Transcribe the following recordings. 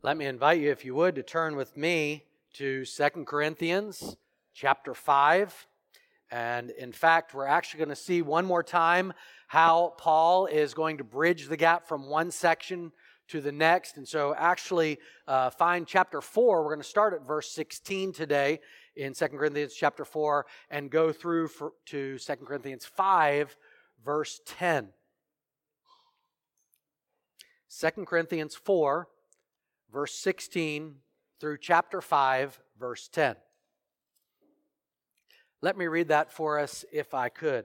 Let me invite you, if you would, to turn with me to 2 Corinthians chapter 5. And in fact, we're actually going to see one more time how Paul is going to bridge the gap from one section to the next. And so actually find chapter 4. We're going to start at verse 16 today in 2 Corinthians chapter 4 and go through to 2 Corinthians 5, verse 10. 2 Corinthians 4, verse 16 through chapter 5, verse 10. Let me read that for us if I could.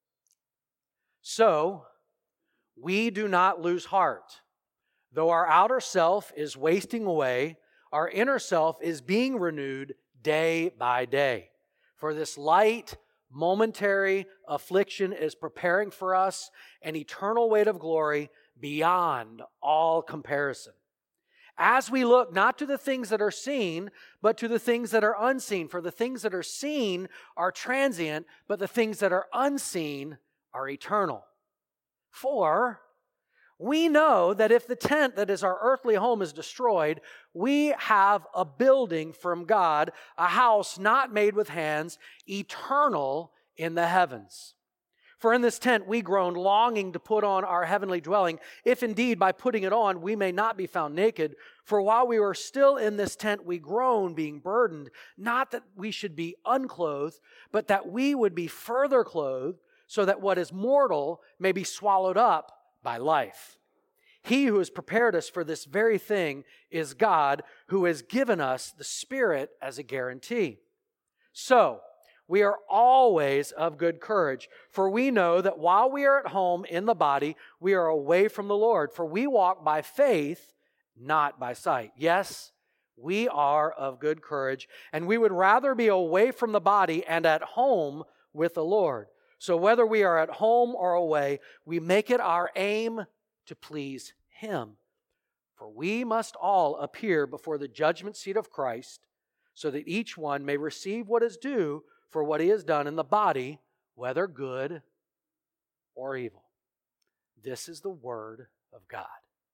So, we do not lose heart. Though our outer self is wasting away, our inner self is being renewed day by day. For this light, momentary affliction is preparing for us an eternal weight of glory beyond all comparison. As we look not to the things that are seen, but to the things that are unseen. For the things that are seen are transient, but the things that are unseen are eternal. For we know that if the tent that is our earthly home is destroyed, we have a building from God, a house not made with hands, eternal in the heavens. For in this tent we groan, longing to put on our heavenly dwelling, if indeed by putting it on we may not be found naked. For while we were still in this tent we groan, being burdened, not that we should be unclothed, but that we would be further clothed, so that what is mortal may be swallowed up by life. He who has prepared us for this very thing is God, who has given us the Spirit as a guarantee. So, we are always of good courage, for we know that while we are at home in the body, we are away from the Lord. For we walk by faith, not by sight. Yes, we are of good courage, and we would rather be away from the body and at home with the Lord. So whether we are at home or away, we make it our aim to please Him. For we must all appear before the judgment seat of Christ, so that each one may receive what is due for what he has done in the body, whether good or evil. This is the word of God.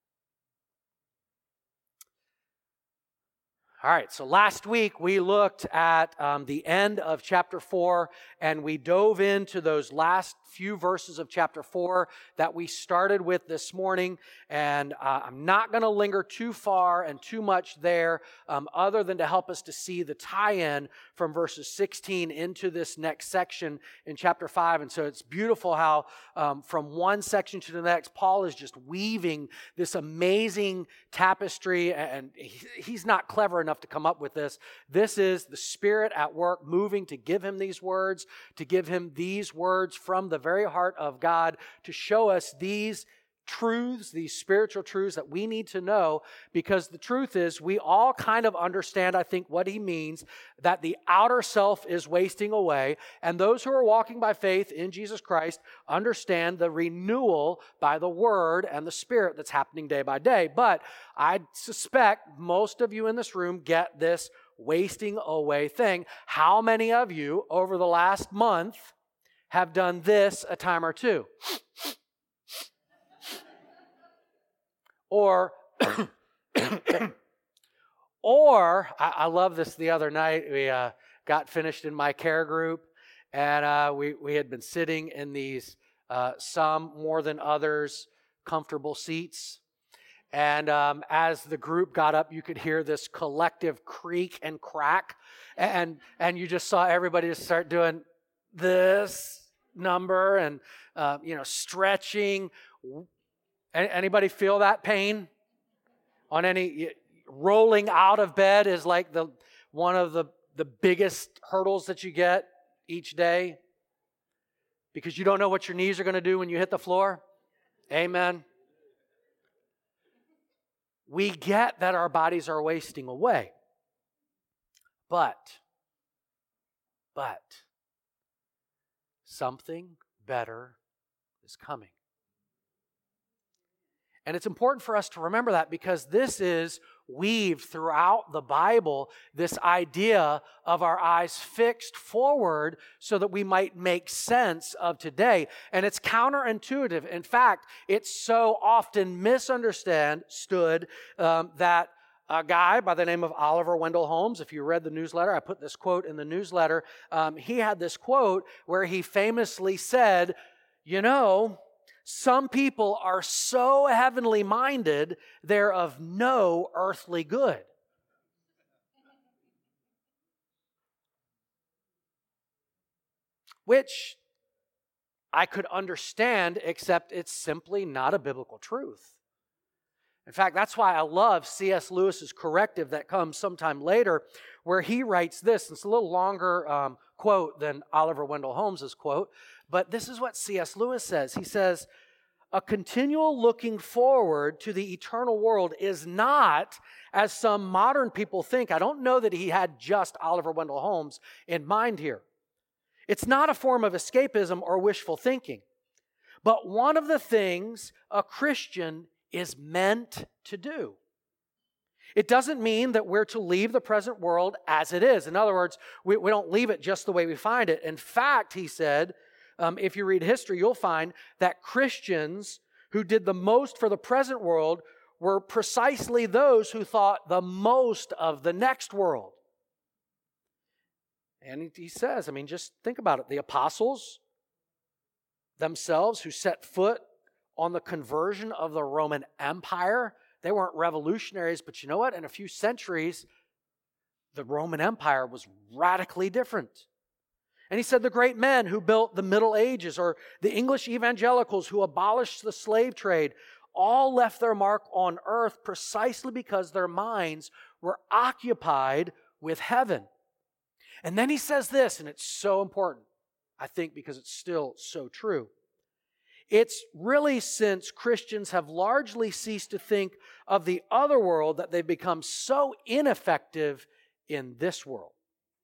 All right, so last week we looked at the end of chapter 4, and we dove into those last few verses of chapter 4 that we started with this morning. And I'm not going to linger too far and too much there, other than to help us to see the tie-in from verses 16 into this next section in chapter 5. And so it's beautiful how from one section to the next, Paul is just weaving this amazing tapestry, and he's not clever enough to come up with this. This is the Spirit at work moving to give him these words, from the very heart of God, to show us these truths, these spiritual truths that we need to know, because the truth is we all kind of understand, I think, what he means, that the outer self is wasting away, and those who are walking by faith in Jesus Christ understand the renewal by the Word and the Spirit that's happening day by day. But I suspect most of you in this room get this wasting away thing. How many of you over the last month have done this a time or two? Or I love this. The other night we got finished in my care group, and we had been sitting in these some more than others comfortable seats. And as the group got up, you could hear this collective creak and crack, and you just saw everybody just start doing this number and stretching. Anybody feel that pain? On any rolling out of bed is like one of the biggest hurdles that you get each day, because you don't know what your knees are going to do when you hit the floor. Amen. We get that our bodies are wasting away. But something better is coming. And it's important for us to remember that, because this is weaved throughout the Bible, this idea of our eyes fixed forward so that we might make sense of today. And it's counterintuitive. In fact, it's so often misunderstood that a guy by the name of Oliver Wendell Holmes. If you read the newsletter, I put this quote in the newsletter. He had this quote where he famously said, some people are so heavenly minded, they're of no earthly good. Which I could understand, except it's simply not a biblical truth. In fact, that's why I love C.S. Lewis's corrective that comes sometime later, where he writes this. It's a little longer quote than Oliver Wendell Holmes' quote, but this is what C.S. Lewis says. He says, a continual looking forward to the eternal world is not, as some modern people think. I don't know that he had just Oliver Wendell Holmes in mind here. It's not a form of escapism or wishful thinking, but one of the things a Christian is meant to do. It doesn't mean that we're to leave the present world as it is. In other words, we don't leave it just the way we find it. In fact, he said, if you read history, you'll find that Christians who did the most for the present world were precisely those who thought the most of the next world. And he says, just think about it. The apostles themselves who set foot on the conversion of the Roman Empire, they weren't revolutionaries, but you know what? In a few centuries, the Roman Empire was radically different. And he said the great men who built the Middle Ages, or the English evangelicals who abolished the slave trade, all left their mark on earth precisely because their minds were occupied with heaven. And then he says this, and it's so important, I think, because it's still so true. It's really since Christians have largely ceased to think of the other world that they've become so ineffective in this world.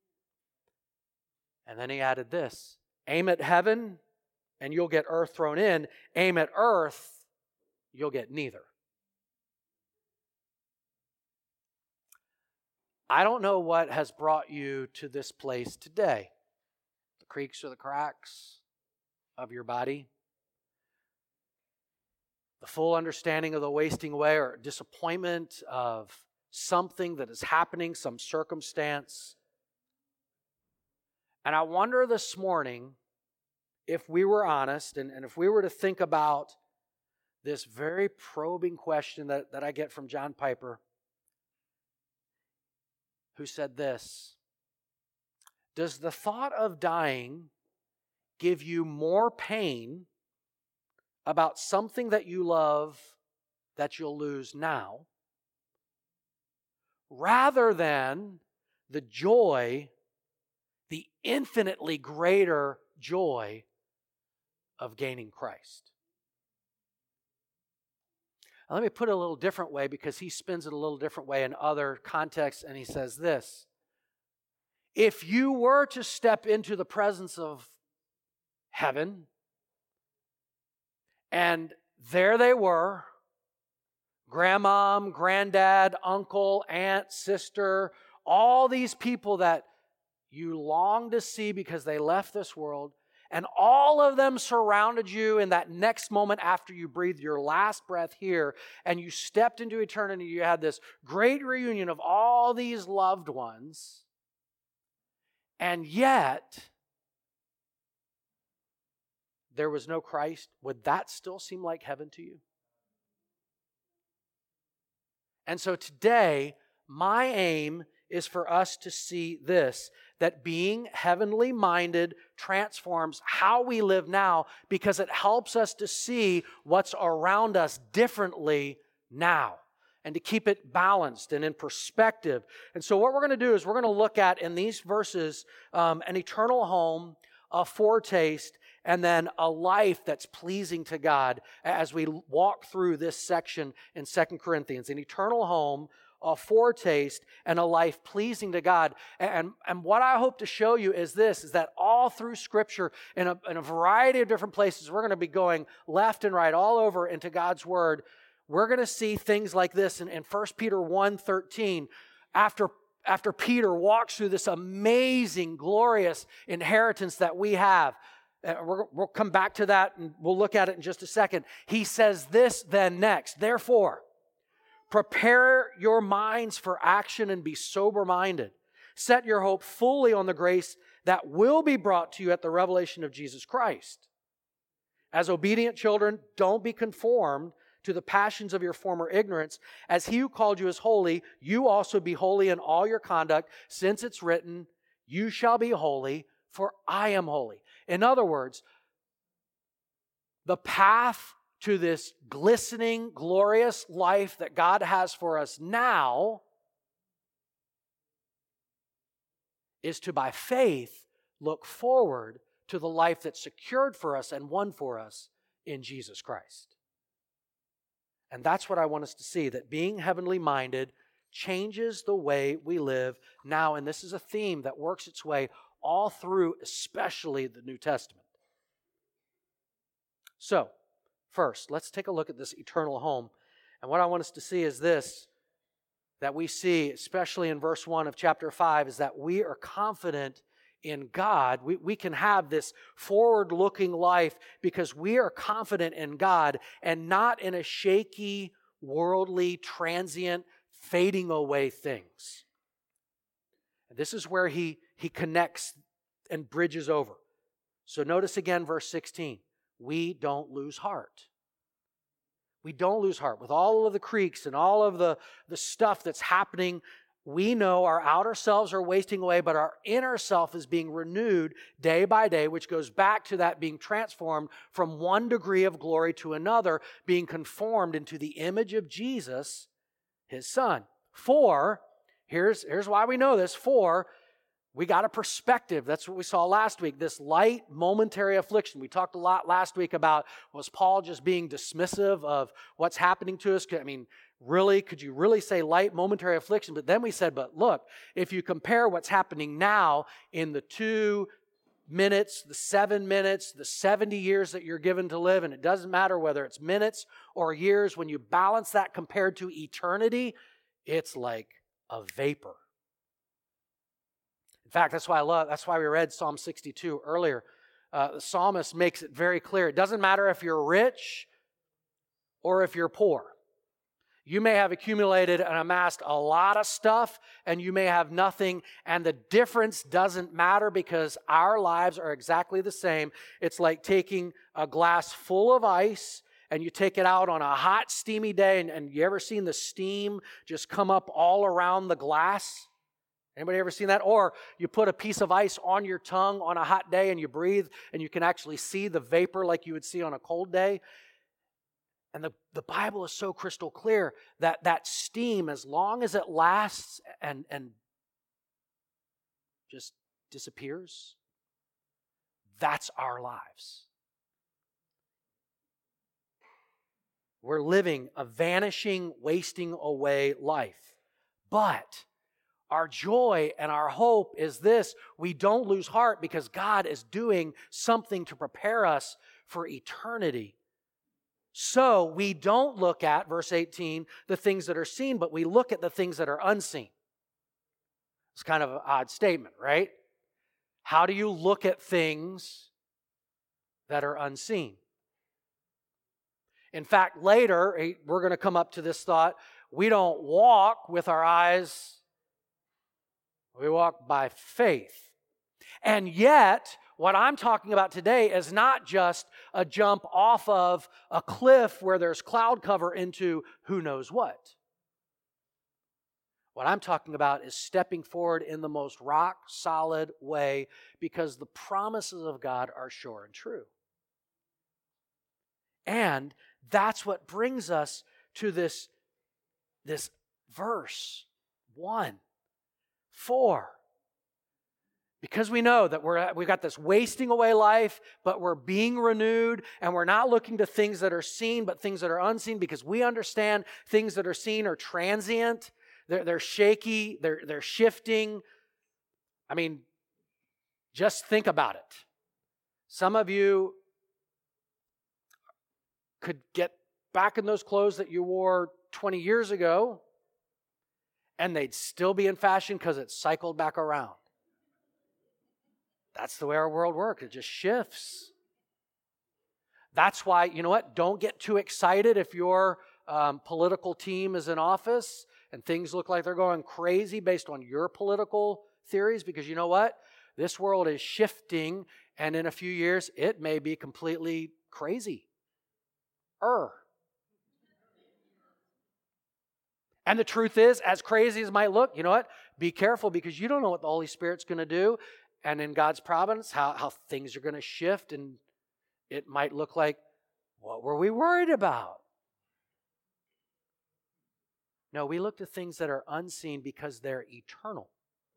And then he added this, aim at heaven and you'll get earth thrown in. Aim at earth, you'll get neither. I don't know what has brought you to this place today. The creaks or the cracks of your body. The full understanding of the wasting away or disappointment of something that is happening, some circumstance. And I wonder this morning, if we were honest and if we were to think about this very probing question that I get from John Piper, who said this, does the thought of dying give you more pain about something that you love that you'll lose now, rather than the joy, the infinitely greater joy of gaining Christ? Now, let me put it a little different way, because he spins it a little different way in other contexts, and he says this. If you were to step into the presence of heaven, and there they were, grandmom, granddad, uncle, aunt, sister, all these people that you long to see because they left this world, and all of them surrounded you in that next moment after you breathed your last breath here, and you stepped into eternity, you had this great reunion of all these loved ones, and yet there was no Christ, would that still seem like heaven to you? And so today, my aim is for us to see this, that being heavenly minded transforms how we live now, because it helps us to see what's around us differently now and to keep it balanced and in perspective. And so what we're going to do is we're going to look at in these verses an eternal home, a foretaste, and then a life that's pleasing to God as we walk through this section in 2 Corinthians. An eternal home, a foretaste, and a life pleasing to God. And what I hope to show you is this, is that all through Scripture, in a variety of different places, we're going to be going left and right all over into God's Word. We're going to see things like this in 1 Peter 1:13. After Peter walks through this amazing, glorious inheritance that we have. We'll come back to that and we'll look at it in just a second. He says this then next. Therefore, Prepare your minds for action and be sober-minded. Set your hope fully on the grace that will be brought to you at the revelation of Jesus Christ. As obedient children, don't be conformed to the passions of your former ignorance. As He who called you is holy, you also be holy in all your conduct, since it's written, you shall be holy, for I am holy. In other words, the path to this glistening, glorious life that God has for us now is to, by faith, look forward to the life that's secured for us and won for us in Jesus Christ. And that's what I want us to see, that being heavenly minded changes the way we live now. And this is a theme that works its way all through, especially the New Testament. So, first, let's take a look at this eternal home. And what I want us to see is this, that we see, especially in verse 1 of chapter 5, is that we are confident in God. We can have this forward-looking life because we are confident in God and not in a shaky, worldly, transient, fading away things. And this is where he connects and bridges over. So notice again verse 16. We don't lose heart. We don't lose heart. With all of the creaks and all of the stuff that's happening, we know our outer selves are wasting away, but our inner self is being renewed day by day, which goes back to that being transformed from one degree of glory to another, being conformed into the image of Jesus, His Son. For, here's why we know this, for we got a perspective. That's what we saw last week, this light momentary affliction. We talked a lot last week about, was Paul just being dismissive of what's happening to us? I mean, really, could you really say light momentary affliction? But then we said, but look, if you compare what's happening now in the 2 minutes, the 7 minutes, the 70 years that you're given to live, and it doesn't matter whether it's minutes or years, when you balance that compared to eternity, it's like a vapor. In fact, that's why we read Psalm 62 earlier. The psalmist makes it very clear. It doesn't matter if you're rich or if you're poor. You may have accumulated and amassed a lot of stuff, and you may have nothing, and the difference doesn't matter because our lives are exactly the same. It's like taking a glass full of ice, and you take it out on a hot, steamy day, and you ever seen the steam just come up all around the glass? Anybody ever seen that? Or you put a piece of ice on your tongue on a hot day and you breathe and you can actually see the vapor like you would see on a cold day. And the Bible is so crystal clear that that steam, as long as it lasts and just disappears, that's our lives. We're living a vanishing, wasting away life. But our joy and our hope is this: we don't lose heart because God is doing something to prepare us for eternity. So we don't look at, verse 18, the things that are seen, but we look at the things that are unseen. It's kind of an odd statement, right? How do you look at things that are unseen? In fact, later, we're going to come up to this thought, we don't walk with our eyes. We walk by faith. And yet, what I'm talking about today is not just a jump off of a cliff where there's cloud cover into who knows what. What I'm talking about is stepping forward in the most rock-solid way because the promises of God are sure and true. And that's what brings us to this verse 1. 4. Because we know that we've got this wasting away life, but we're being renewed, and we're not looking to things that are seen, but things that are unseen, because we understand things that are seen are transient, they're shaky, they're shifting. I mean, just think about it. Some of you could get back in those clothes that you wore 20 years ago, and they'd still be in fashion because it's cycled back around. That's the way our world works. It just shifts. That's why, you know what? Don't get too excited if you're political team is in office and things look like they're going crazy based on your political theories, because you know what? This world is shifting, and in a few years, it may be completely crazy. And the truth is, as crazy as it might look, you know what? Be careful, because you don't know what the Holy Spirit's going to do, and in God's providence, how things are going to shift, and it might look like, what were we worried about? No, we look to things that are unseen because they're eternal.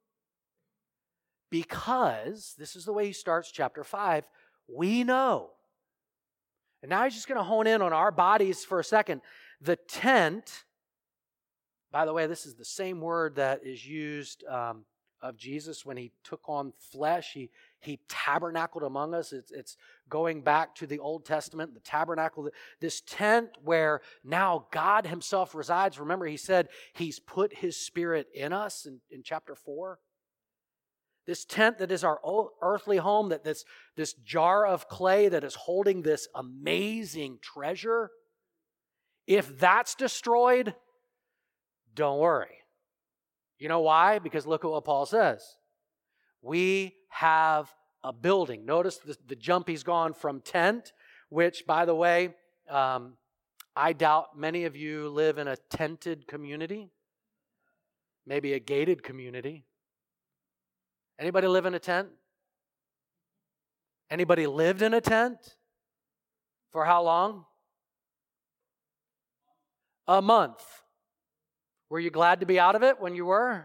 Because, this is the way he starts chapter 5, we know. And now he's just going to hone in on our bodies for a second. The tent, by the way, this is the same word that is used of Jesus when he took on flesh. He tabernacled among us. It's going back to the Old Testament, the tabernacle, this tent where now God himself resides. Remember, he said he's put his Spirit in us in chapter 4. This tent that is our earthly home, that this jar of clay that is holding this amazing treasure, if that's destroyed, don't worry. You know why? Because look at what Paul says. We have a building. Notice the jump he's gone from tent, which, by the way, I doubt many of you live in a tented community, maybe a gated community. Anybody live in a tent? Anybody lived in a tent? For how long? A month. Were you glad to be out of it when you were?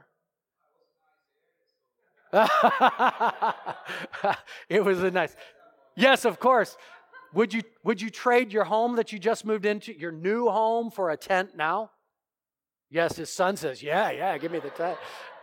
It was a nice. Yes, of course. Would you trade your home that you just moved into, your new home, for a tent now? Yes, his son says, yeah, give me the tent.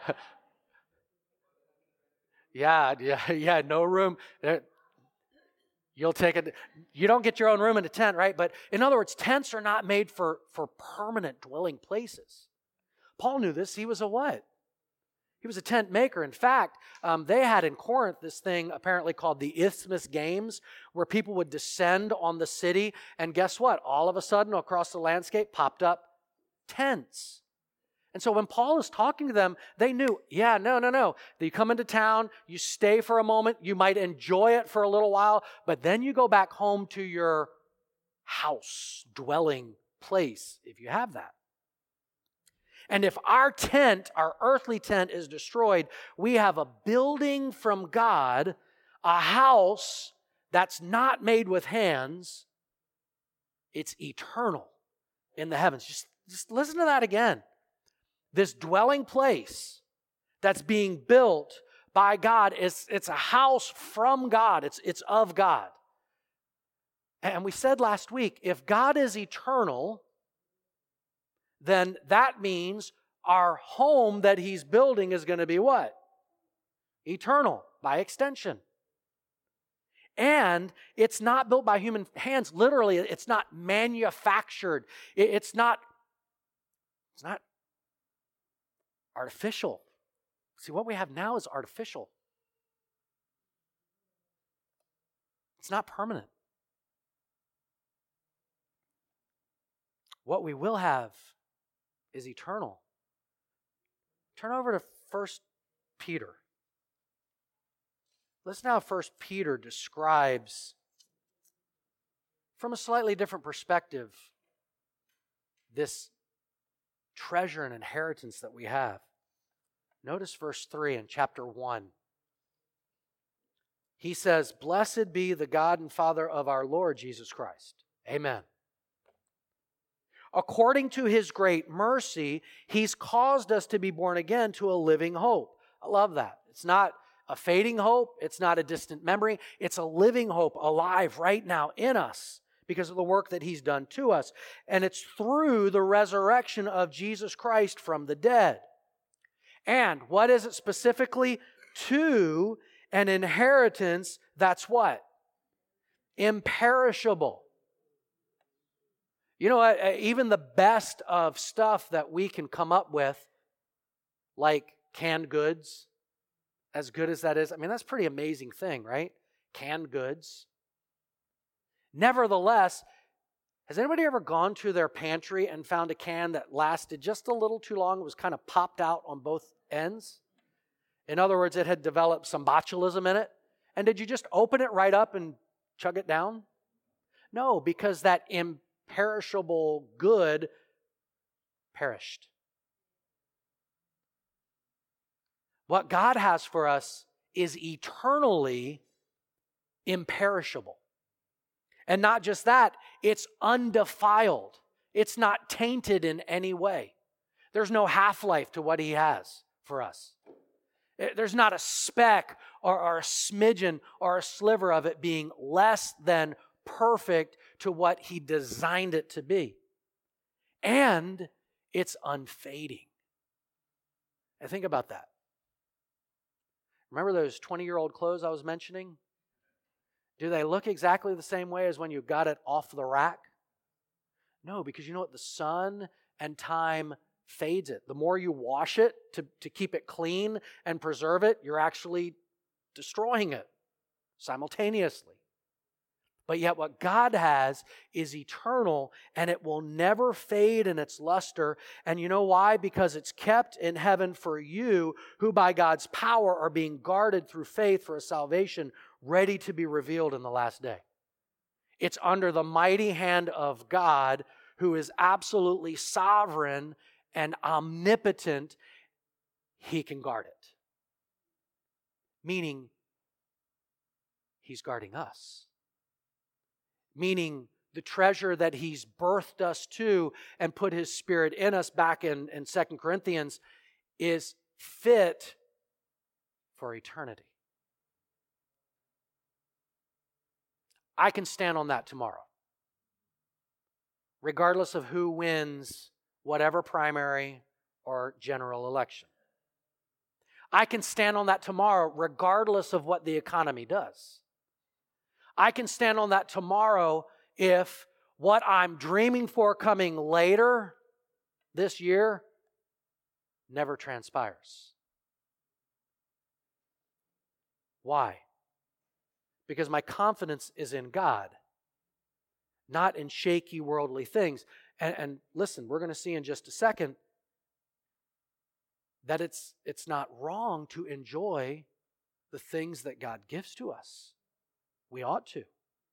Yeah, no room. You'll take it. You don't get your own room in a tent, right? But in other words, tents are not made for permanent dwelling places. Paul knew this. He was a what? He was a tent maker. In fact, they had in Corinth this thing apparently called the Isthmus Games, where people would descend on the city, and guess what? All of a sudden, across the landscape popped up tents. And so when Paul is talking to them, they knew, no. You come into town, you stay for a moment, you might enjoy it for a little while, but then you go back home to your house, dwelling place, if you have that. And if our tent, our earthly tent, is destroyed, we have a building from God, a house that's not made with hands. It's eternal in the heavens. Just listen to that again. This dwelling place that's being built by God, it's a house from God. It's of God. And we said last week, if God is eternal, then that means our home that he's building is going to be what? Eternal, by extension. And it's not built by human hands. Literally, it's not manufactured. It's not artificial. See, what we have now is artificial. It's not permanent. What we will have is eternal. Turn over to 1 Peter. Listen how 1 Peter describes, from a slightly different perspective, this treasure and inheritance that we have. Notice verse 3 in chapter 1. He says, "Blessed be the God and Father of our Lord Jesus Christ." Amen. "According to his great mercy, he's caused us to be born again to a living hope." I love that. It's not a fading hope. It's not a distant memory. It's a living hope, alive right now in us, because of the work that he's done to us. And it's through the resurrection of Jesus Christ from the dead. And what is it specifically? To an inheritance that's what? Imperishable. You know what? Even the best of stuff that we can come up with, like canned goods, as good as that is, I mean, that's a pretty amazing thing, right? Canned goods. Nevertheless, Has anybody ever gone to their pantry and found a can that lasted just a little too long? It was kind of popped out on both ends. In other words, it had developed some botulism in it. And did you just open it right up and chug it down? No, because that imperishable good perished. What God has for us is eternally imperishable. And not just that, it's undefiled. It's not tainted in any way. There's no half-life to what He has for us. There's not a speck or a smidgen or a sliver of it being less than perfect to what He designed it to be. And it's unfading. And think about that. Remember those 20-year-old clothes I was mentioning? Do they look exactly the same way as when you got it off the rack? No, because you know what? The sun and time fades it. The more you wash it to keep it clean and preserve it, you're actually destroying it simultaneously. But yet what God has is eternal, and it will never fade in its luster. And you know why? Because it's kept in heaven for you, who by God's power are being guarded through faith for a salvation ready to be revealed in the last day. It's under the mighty hand of God, who is absolutely sovereign and omnipotent. He can guard it. Meaning, He's guarding us. Meaning, the treasure that He's birthed us to and put His Spirit in us back in 2 Corinthians is fit for eternity. I can stand on that tomorrow. Regardless of who wins whatever primary or general election. I can stand on that tomorrow regardless of what the economy does. I can stand on that tomorrow if what I'm dreaming for coming later this year never transpires. Why? Because my confidence is in God, not in shaky worldly things. And listen, we're going to see in just a second that it's not wrong to enjoy the things that God gives to us. We ought to.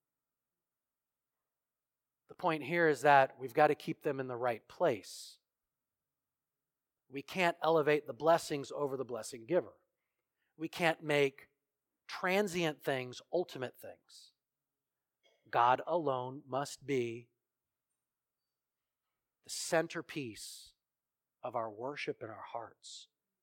The point here is that we've got to keep them in the right place. We can't elevate the blessings over the blessing giver. We can't make transient things ultimate things. God alone must be the centerpiece of our worship in our hearts.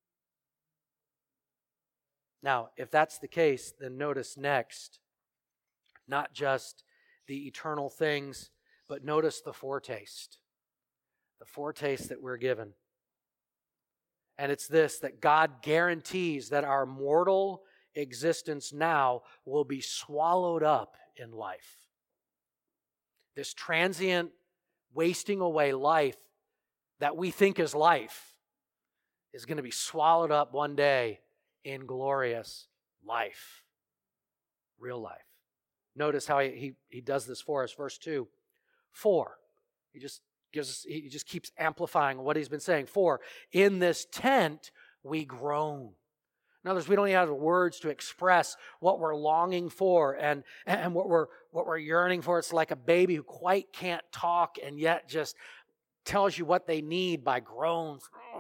Now, if that's the case, then notice next, not just the eternal things, but notice the foretaste. The foretaste that we're given. And it's this, that God guarantees that our mortal existence now will be swallowed up in life. This transient, wasting away life that we think is life is going to be swallowed up one day in glorious life. Real life. Notice how he does this for us. Verse 2. For. He just keeps amplifying what he's been saying. For in this tent we groan. In other words, we don't even have the words to express what we're longing for and what we're yearning for. It's like a baby who quite can't talk and yet just tells you what they need by groans.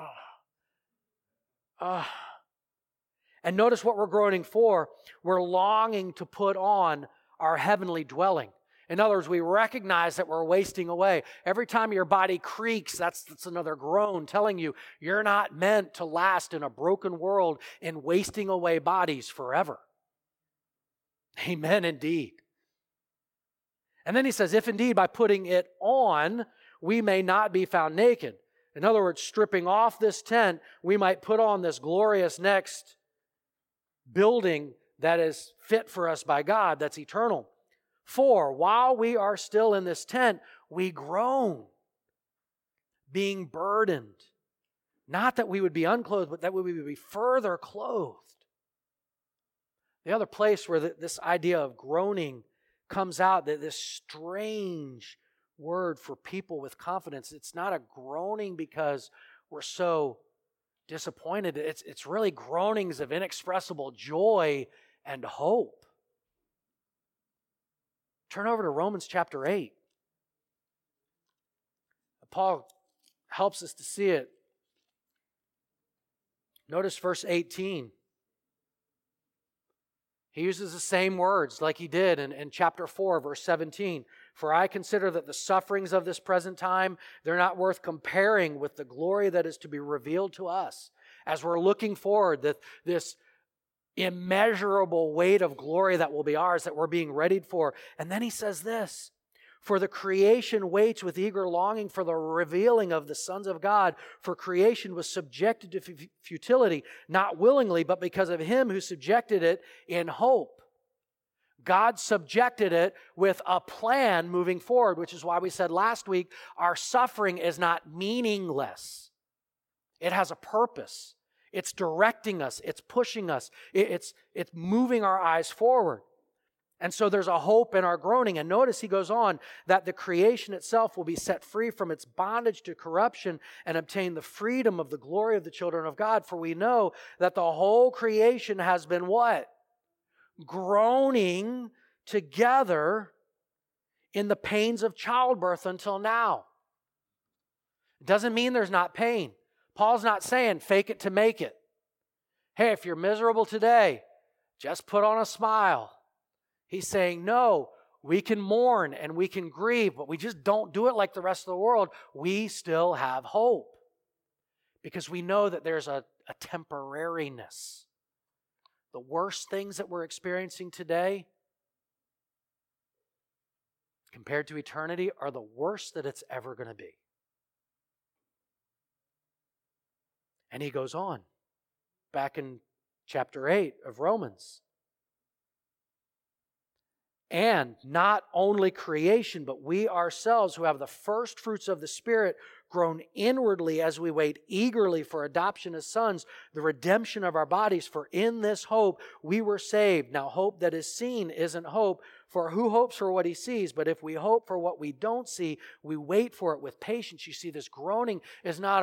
And notice what we're groaning for. We're longing to put on our heavenly dwelling. In other words, we recognize that we're wasting away. Every time your body creaks, that's another groan telling you you're not meant to last in a broken world in wasting away bodies forever. Amen, indeed. And then he says, if indeed by putting it on, we may not be found naked. In other words, stripping off this tent, we might put on this glorious next building that is fit for us by God, that's eternal. For while we are still in this tent, we groan, being burdened. Not that we would be unclothed, but that we would be further clothed. The other place where this idea of groaning comes out, that this strange, word for people with confidence. It's not a groaning because we're so disappointed. It's really groanings of inexpressible joy and hope. Turn over to Romans chapter 8. Paul helps us to see it. Notice verse 18. He uses the same words like he did in chapter 4, verse 17. For I consider that the sufferings of this present time, they're not worth comparing with the glory that is to be revealed to us. As we're looking forward, that this immeasurable weight of glory that will be ours, that we're being readied for. And then he says this, for the creation waits with eager longing for the revealing of the sons of God. For creation was subjected to futility, not willingly, but because of him who subjected it in hope. God subjected it with a plan moving forward, which is why we said last week, our suffering is not meaningless. It has a purpose. It's directing us. It's pushing us. It's moving our eyes forward. And so there's a hope in our groaning. And notice he goes on that the creation itself will be set free from its bondage to corruption and obtain the freedom of the glory of the children of God. For we know that the whole creation has been what? Groaning together in the pains of childbirth until now. It doesn't mean there's not pain. Paul's not saying fake it to make it. Hey, if you're miserable today, just put on a smile. He's saying, no, we can mourn and we can grieve, but we just don't do it like the rest of the world. We still have hope because we know that there's a temporariness. The worst things that we're experiencing today compared to eternity are the worst that it's ever going to be. And he goes on, back in chapter 8 of Romans. And not only creation, but we ourselves who have the first fruits of the Spirit groan inwardly as we wait eagerly for adoption as sons, the redemption of our bodies. For in this hope we were saved. Now hope that is seen isn't hope, for who hopes for what he sees? But if we hope for what we don't see, we wait for it with patience. You see, this groaning is not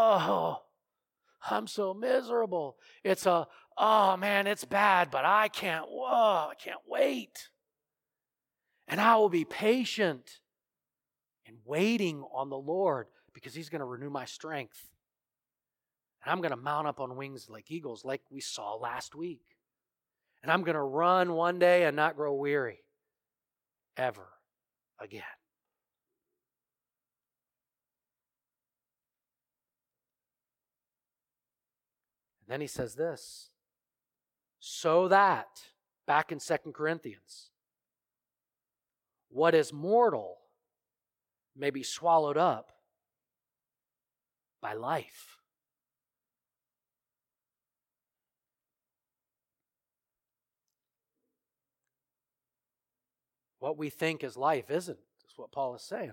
I'm so miserable. It's oh man, it's bad, but I can't wait. And I will be patient in waiting on the Lord because he's going to renew my strength. And I'm going to mount up on wings like eagles like we saw last week. And I'm going to run one day and not grow weary ever again. And then he says this, so that, back in 2 Corinthians, what is mortal may be swallowed up by life. What we think is life isn't. That's what Paul is saying.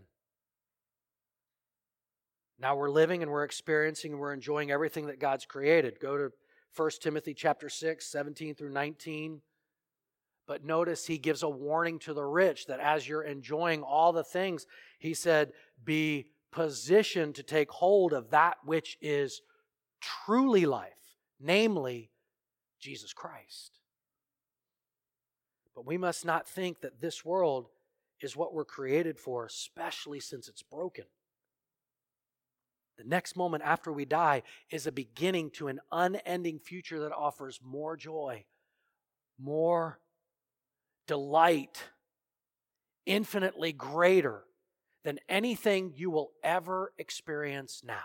Now we're living and we're experiencing and we're enjoying everything that God's created. Go to 1 Timothy chapter 6, 17 through 19. But notice he gives a warning to the rich that as you're enjoying all the things, he said, be positioned to take hold of that which is truly life, namely Jesus Christ. But we must not think that this world is what we're created for, especially since it's broken. The next moment after we die is a beginning to an unending future that offers more joy, more delight, infinitely greater than anything you will ever experience now.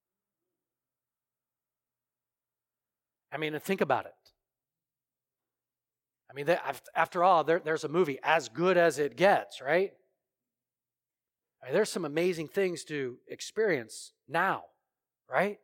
I mean, think about it. I mean, after all, there's a movie, As Good as It Gets, right? I mean, there's some amazing things to experience now, right?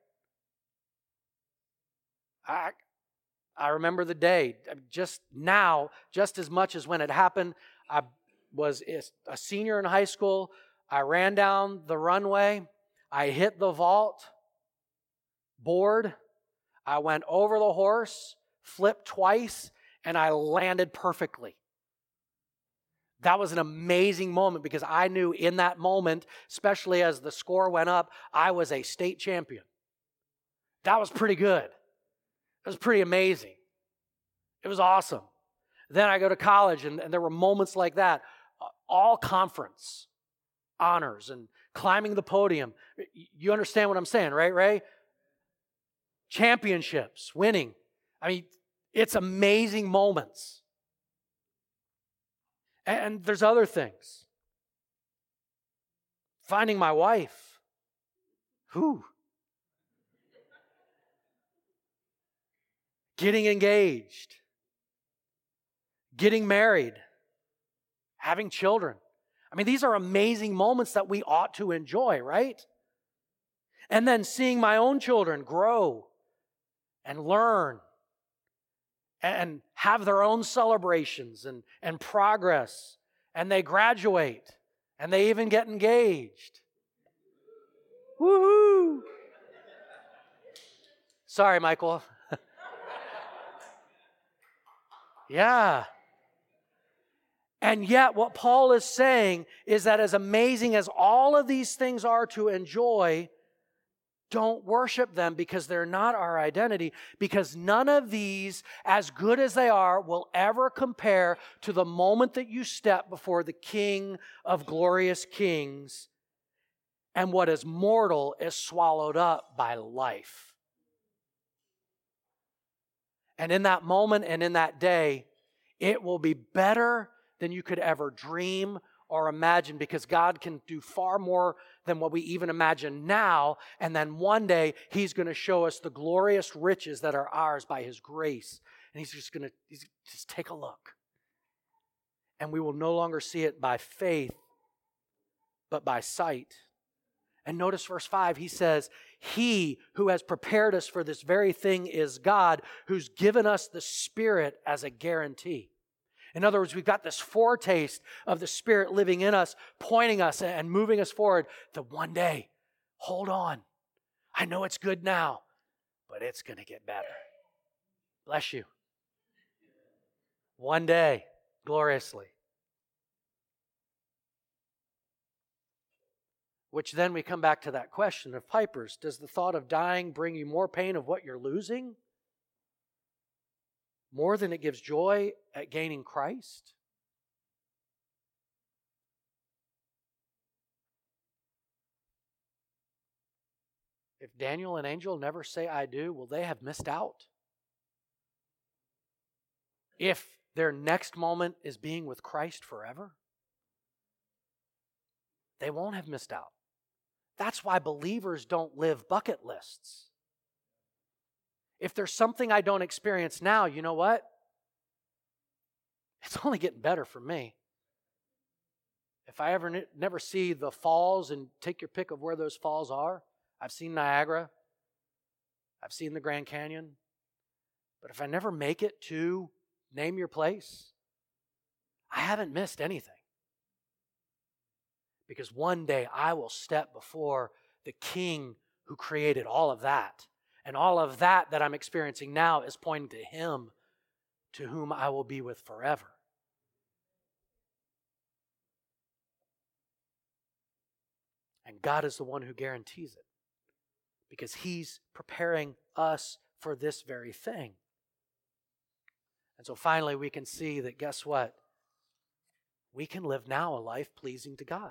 I remember the day, just now, just as much as when it happened. I was a senior in high school. I ran down the runway. I hit the vault board. I went over the horse, flipped twice, and I landed perfectly. That was an amazing moment because I knew in that moment, especially as the score went up, I was a state champion. That was pretty good. It was pretty amazing. It was awesome. Then I go to college, and there were moments like that. All conference honors and climbing the podium. You understand what I'm saying, right, Ray? Championships, winning. I mean, it's amazing moments. And there's other things. Finding my wife. Getting engaged. Getting married. Having children. I mean, these are amazing moments that we ought to enjoy, right? And then seeing my own children grow and learn and have their own celebrations and progress, and they graduate, and they even get engaged. Woohoo! Sorry, Michael. Yeah. And yet what Paul is saying is that as amazing as all of these things are to enjoy, don't worship them because they're not our identity, because none of these, as good as they are, will ever compare to the moment that you step before the King of glorious kings and what is mortal is swallowed up by life. And in that moment and in that day, it will be better than you could ever dream or imagine, because God can do far more than what we even imagine now. And then one day He's going to show us the glorious riches that are ours by His grace. And He's just take a look. And we will no longer see it by faith, but by sight. And notice verse 5, he says, He who has prepared us for this very thing is God, who's given us the Spirit as a guarantee. In other words, we've got this foretaste of the Spirit living in us, pointing us and moving us forward to one day. Hold on. I know it's good now, but it's going to get better. Bless you. One day, gloriously. Which then we come back to that question of Piper's. Does the thought of dying bring you more pain of what you're losing? More than it gives joy at gaining Christ? If Daniel and Angel never say I do, will they have missed out? If their next moment is being with Christ forever, they won't have missed out. That's why believers don't live bucket lists. If there's something I don't experience now, you know what? It's only getting better for me. If I ever never see the falls, and take your pick of where those falls are, I've seen Niagara, I've seen the Grand Canyon, but if I never make it to name your place, I haven't missed anything. Because one day I will step before the King who created all of that. And all of that I'm experiencing now is pointing to Him, to whom I will be with forever. And God is the one who guarantees it, because He's preparing us for this very thing. And so finally we can see that, guess what? We can live now a life pleasing to God.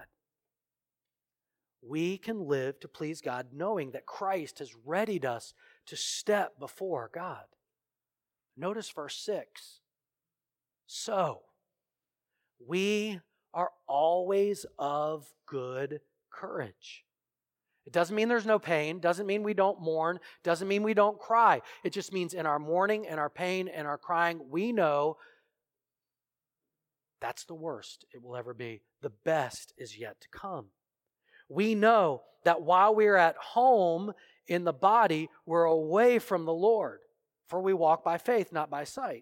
We can live to please God knowing that Christ has readied us to step before God. Notice verse 6. So, we are always of good courage. It doesn't mean there's no pain, doesn't mean we don't mourn, doesn't mean we don't cry. It just means in our mourning and our pain and our crying, we know that's the worst it will ever be. The best is yet to come. We know that while we're at home in the body, we're away from the Lord, for we walk by faith, not by sight.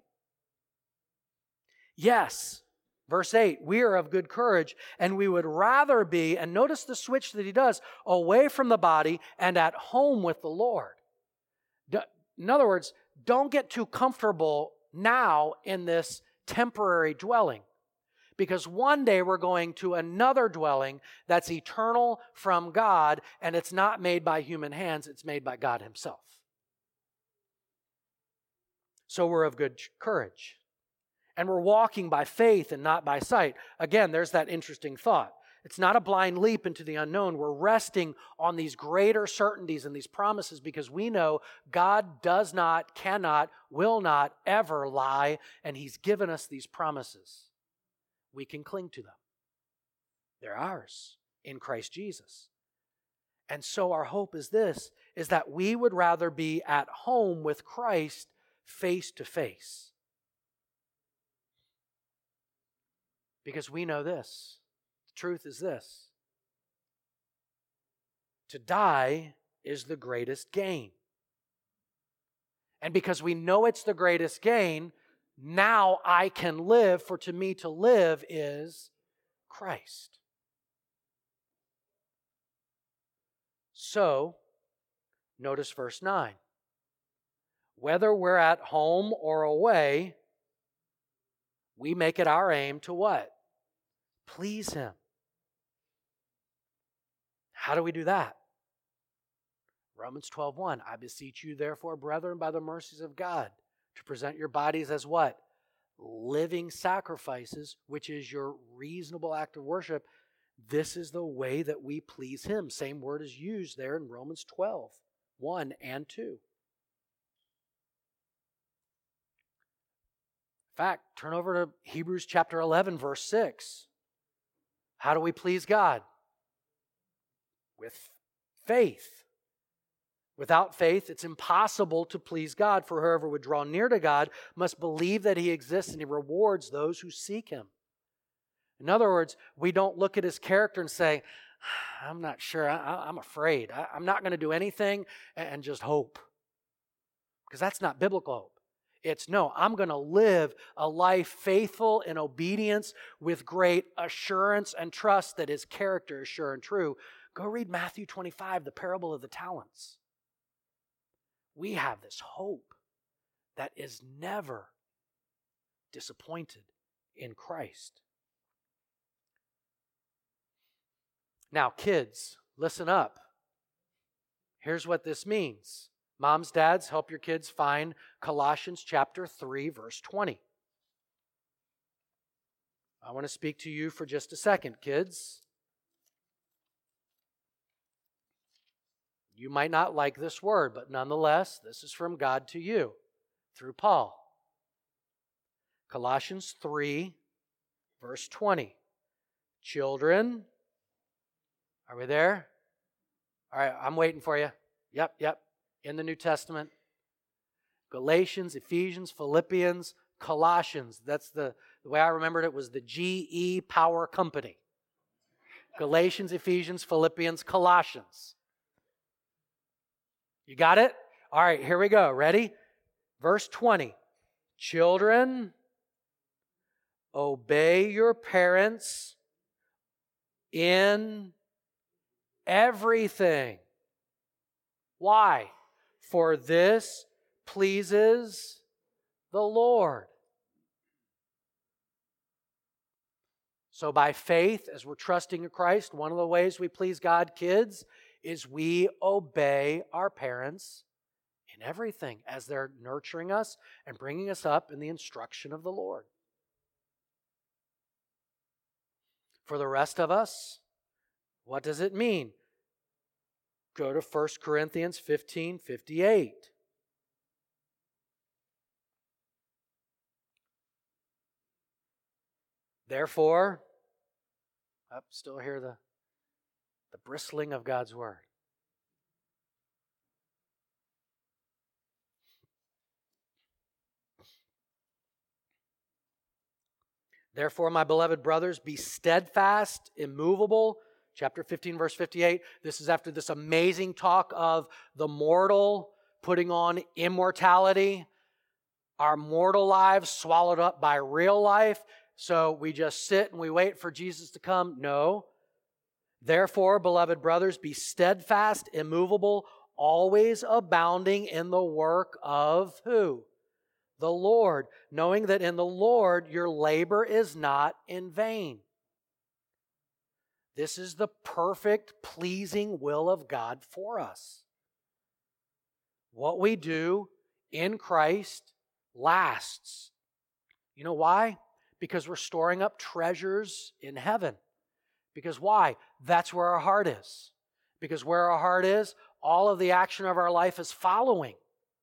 Yes, verse 8, we are of good courage, and we would rather be, and notice the switch that he does, away from the body and at home with the Lord. In other words, don't get too comfortable now in this temporary dwelling. Because one day we're going to another dwelling that's eternal from God, and it's not made by human hands, it's made by God himself. So we're of good courage. And we're walking by faith and not by sight. Again, there's that interesting thought. It's not a blind leap into the unknown. We're resting on these greater certainties and these promises because we know God does not, cannot, will not ever lie, and he's given us these promises. We can cling to them. They're ours in Christ Jesus. And so our hope is this, is that we would rather be at home with Christ face to face. Because we know this. The truth is this. To die is the greatest gain. And because we know it's the greatest gain, now I can live, for to me to live is Christ. So, notice verse 9. Whether we're at home or away, we make it our aim to what? Please him. How do we do that? Romans 12:1, I beseech you therefore, brethren, by the mercies of God, to present your bodies as what? Living sacrifices, which is your reasonable act of worship. This is the way that we please him. Same word is used there in Romans 12:1 and 2. In fact, turn over to Hebrews chapter 11, verse 6. How do we please God? With faith. Without faith, it's impossible to please God, for whoever would draw near to God must believe that he exists and he rewards those who seek him. In other words, we don't look at his character and say, I'm not sure, I'm afraid. I'm not going to do anything and just hope. Because that's not biblical hope. It's no, I'm going to live a life faithful in obedience with great assurance and trust that his character is sure and true. Go read Matthew 25, the parable of the talents. We have this hope that is never disappointed in Christ. Now, kids, listen up. Here's what this means. Moms, dads, help your kids find Colossians chapter 3, verse 20. I want to speak to you for just a second, kids. You might not like this word, but nonetheless, this is from God to you through Paul. Colossians 3, verse 20. Children, are we there? All right, I'm waiting for you. Yep. In the New Testament. Galatians, Ephesians, Philippians, Colossians. That's the way I remembered it was the GE Power Company. Galatians, Ephesians, Philippians, Colossians. You got it? All right, here we go. Ready? Verse 20. Children, obey your parents in everything. Why? For this pleases the Lord. So by faith, as we're trusting in Christ, one of the ways we please God, kids, is we obey our parents in everything as they're nurturing us and bringing us up in the instruction of the Lord. For the rest of us, what does it mean? Go to 1 Corinthians 15:58. Therefore, still hear the bristling of God's word. Therefore, my beloved brothers, be steadfast, immovable. Chapter 15, verse 58. This is after this amazing talk of the mortal putting on immortality. Our mortal lives swallowed up by real life. So we just sit and we wait for Jesus to come? No. Therefore, beloved brothers, be steadfast, immovable, always abounding in the work of who? The the Lord, knowing that in the Lord your labor is not in vain. This is the perfect, pleasing will of God for us. What we do in Christ lasts. You know why? Because we're storing up treasures in heaven. Because why? That's where our heart is. Because where our heart is, all of the action of our life is following.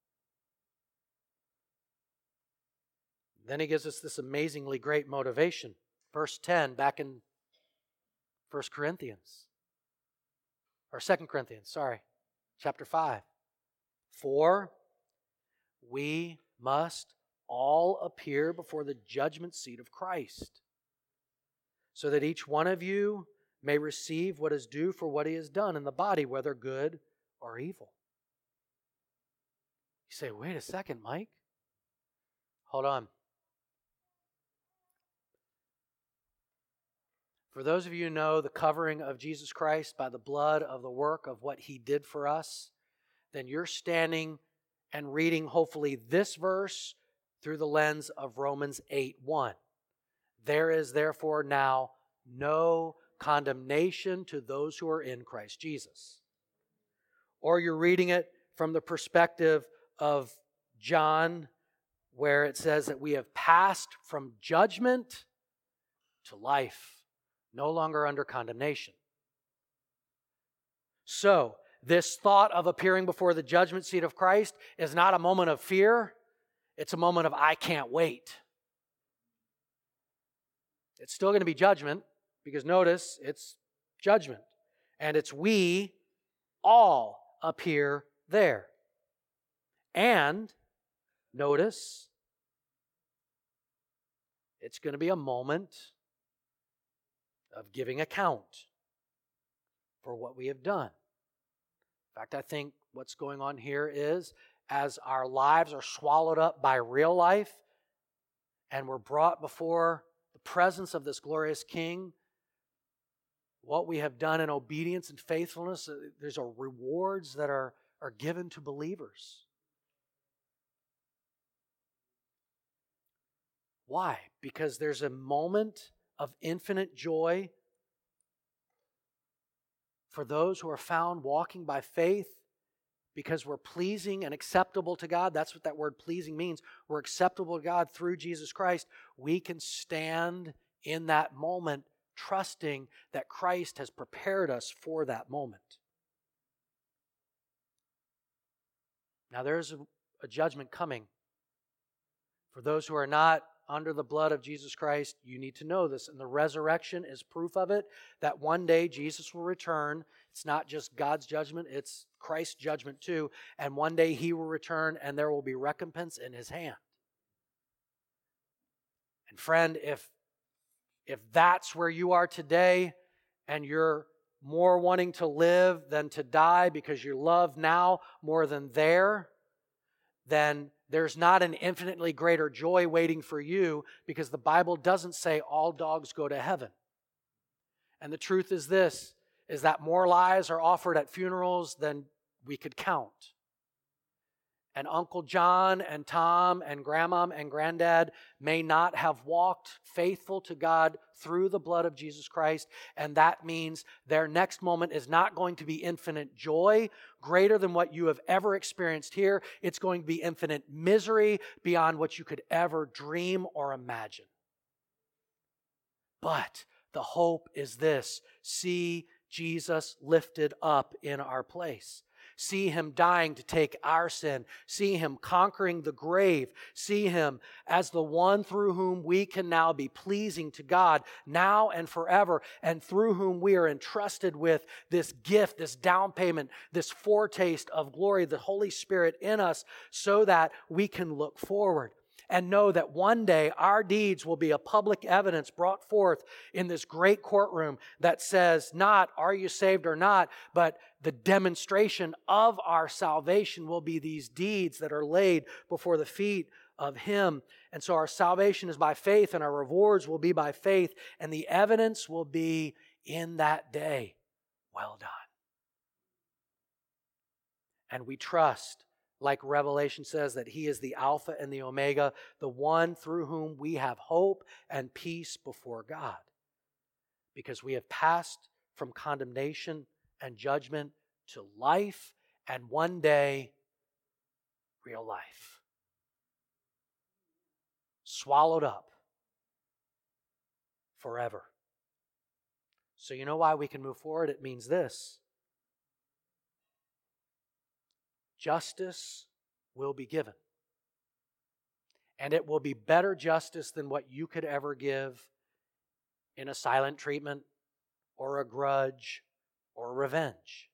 Then he gives us this amazingly great motivation. Verse 10, back in 1 Corinthians. Or 2 Corinthians, chapter 5. For we must all appear before the judgment seat of Christ, so that each one of you may receive what is due for what he has done in the body, whether good or evil. You say, wait a second, Mike. Hold on. For those of you who know the covering of Jesus Christ by the blood of the work of what he did for us, then you're standing and reading hopefully this verse through the lens of Romans 8:1. There is therefore now no condemnation to those who are in Christ Jesus. Or you're reading it from the perspective of John, where it says that we have passed from judgment to life, no longer under condemnation. So, this thought of appearing before the judgment seat of Christ is not a moment of fear. It's a moment of, I can't wait. It's still going to be judgment, because notice, it's judgment. And it's we all appear there. And, notice, it's going to be a moment of giving account for what we have done. In fact, I think what's going on here is, as our lives are swallowed up by real life and we're brought before the presence of this glorious King, what we have done in obedience and faithfulness, there's rewards that are given to believers. Why? Because there's a moment of infinite joy for those who are found walking by faith, because we're pleasing and acceptable to God. That's what that word pleasing means. We're acceptable to God through Jesus Christ. We can stand in that moment trusting that Christ has prepared us for that moment. Now there's a judgment coming. For those who are not under the blood of Jesus Christ, you need to know this. And the resurrection is proof of it, that one day Jesus will return. It's not just God's judgment, it's Christ's judgment too. And one day he will return and there will be recompense in his hand. And friend, if that's where you are today and you're more wanting to live than to die because you love now more than there, then there's not an infinitely greater joy waiting for you, because the Bible doesn't say all dogs go to heaven. And the truth is this, is that more lives are offered at funerals than we could count. And Uncle John and Tom and Grandma and Granddad may not have walked faithful to God through the blood of Jesus Christ, and that means their next moment is not going to be infinite joy, greater than what you have ever experienced here. It's going to be infinite misery beyond what you could ever dream or imagine. But the hope is this: see Jesus lifted up in our place. See him dying to take our sin. See him conquering the grave. See him as the one through whom we can now be pleasing to God now and forever, and through whom we are entrusted with this gift, this down payment, this foretaste of glory, the Holy Spirit in us, so that we can look forward and know that one day our deeds will be a public evidence brought forth in this great courtroom that says not, are you saved or not, but the demonstration of our salvation will be these deeds that are laid before the feet of him. And so our salvation is by faith, and our rewards will be by faith, and the evidence will be in that day. Well done. And we trust, like Revelation says, that he is the Alpha and the Omega, the one through whom we have hope and peace before God. Because we have passed from condemnation and judgment to life, and one day, real life. Swallowed up forever. So you know why we can move forward? It means this. Justice will be given. And it will be better justice than what you could ever give in a silent treatment or a grudge or revenge.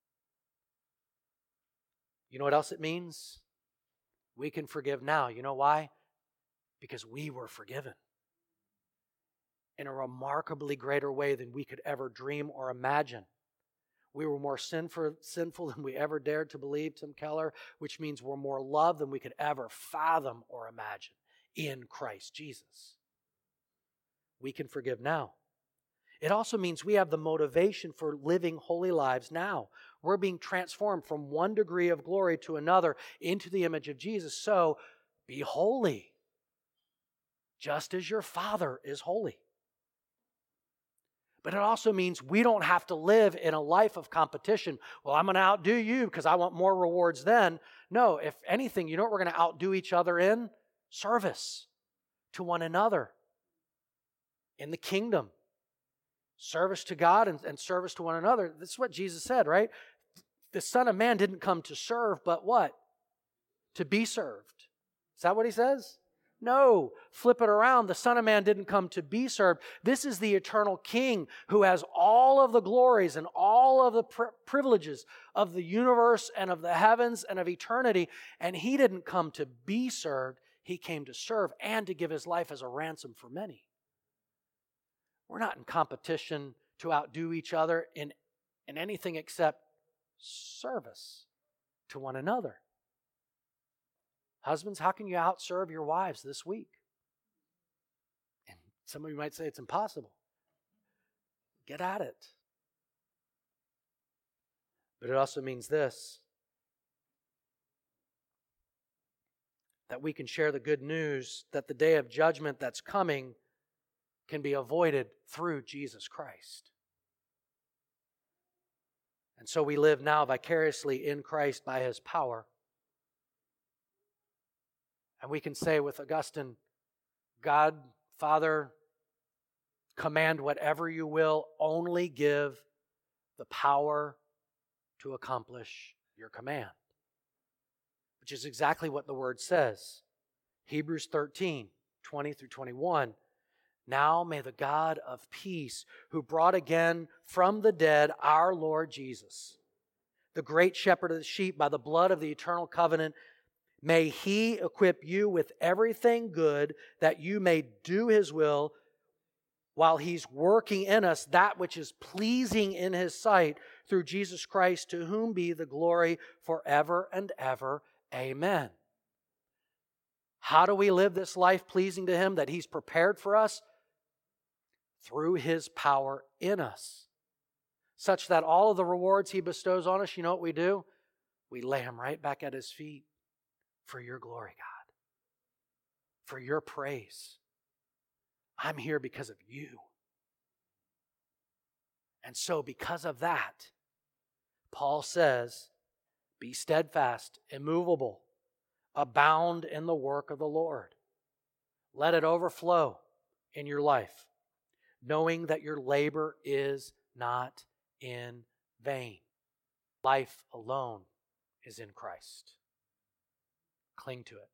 You know what else it means? We can forgive now. You know why? Because we were forgiven in a remarkably greater way than we could ever dream or imagine. We were more sinful than we ever dared to believe, Tim Keller, which means we're more loved than we could ever fathom or imagine in Christ Jesus. We can forgive now. It also means we have the motivation for living holy lives now. We're being transformed from one degree of glory to another into the image of Jesus. So be holy, just as your Father is holy. But it also means we don't have to live in a life of competition. Well, I'm going to outdo you because I want more rewards then. No, if anything, you know what we're going to outdo each other in? Service to one another in the kingdom. Service to God and service to one another. This is what Jesus said, right? The Son of Man didn't come to serve, but what? To be served. Is that what he says? No, flip it around. The Son of Man didn't come to be served. This is the eternal King who has all of the glories and all of the privileges of the universe and of the heavens and of eternity. And he didn't come to be served. He came to serve and to give his life as a ransom for many. We're not in competition to outdo each other in anything except service to one another. Husbands, how can you outserve your wives this week? And some of you might say it's impossible. Get at it. But it also means this, that we can share the good news that the day of judgment that's coming can be avoided through Jesus Christ. And so we live now vicariously in Christ by his power. And we can say with Augustine, God, Father, command whatever you will, only give the power to accomplish your command. Which is exactly what the word says. Hebrews 13, 20 through 21. Now may the God of peace, who brought again from the dead our Lord Jesus, the great shepherd of the sheep by the blood of the eternal covenant, may he equip you with everything good that you may do his will while he's working in us that which is pleasing in his sight through Jesus Christ, to whom be the glory forever and ever. Amen. How do we live this life pleasing to him that he's prepared for us? Through his power in us, such that all of the rewards he bestows on us, you know what we do? We lay them right back at his feet for your glory, God, for your praise. I'm here because of you. And so because of that, Paul says, be steadfast, immovable, abound in the work of the Lord. Let it overflow in your life, knowing that your labor is not in vain. Life alone is in Christ. Cling to it.